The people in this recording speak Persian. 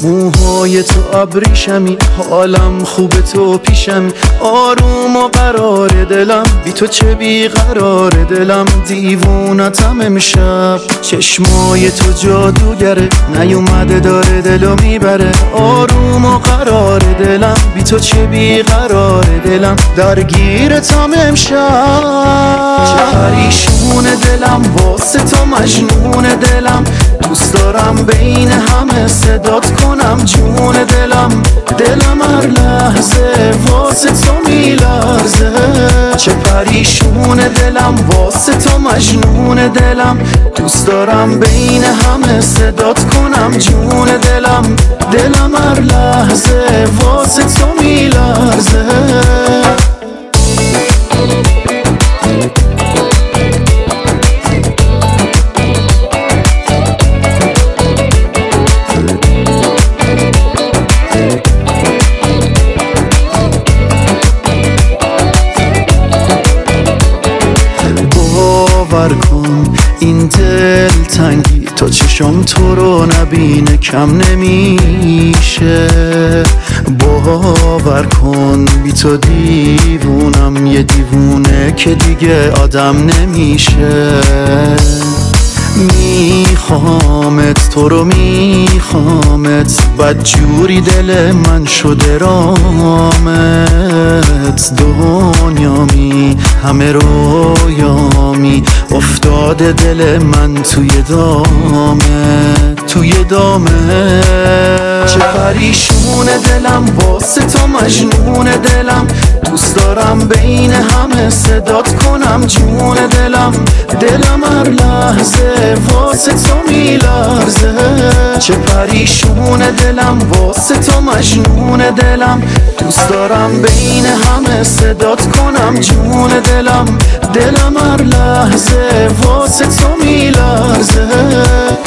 موهای تو ابریشمی، حالم خوبه تو پیشمی، آروم و قرار دلم، بی تو چه بی قرار دلم، دیوونتم امشب. چشمای تو جادوگره، نیومده داره دلو میبره، آروم و قرار دلم، بی تو چه بی قرار دلم، درگیرتم امشب. چه پریشون دلم، واسه تو مجنون دلم، دوست دارم بین همه صدات کنم جون دلم، دلم هر لحظه واسه تو میلرزه. چه پریشون دلم، واسه تو مجنون دلم، دوست دارم بین همه صدات کنم جون دلم، دلم هر لحظه واسه تو میلرزه. باور کن این دل تنگی تا چشم تو رو نبینه کم نمیشه، باور کن بی تو دیوونم، یه دیوونه که دیگه آدم نمیشه. میخوامت تو رو میخوامت، بدجوری دل من شده رامت، دنیامی همه رویامی، افتاده دل من توی دامه. چه پریشون دلم، واسه تو مجنون دلم، دوست دارم بین همه صدات کنم جون دلم، دلم هر لحظه واسه تو میلرزه. چه پریشون دلم، واسه تو مجنون دلم، دوست دارم بین همه صدات کنم جون دلم، دلم هر لحظه واسه تو میلرزه.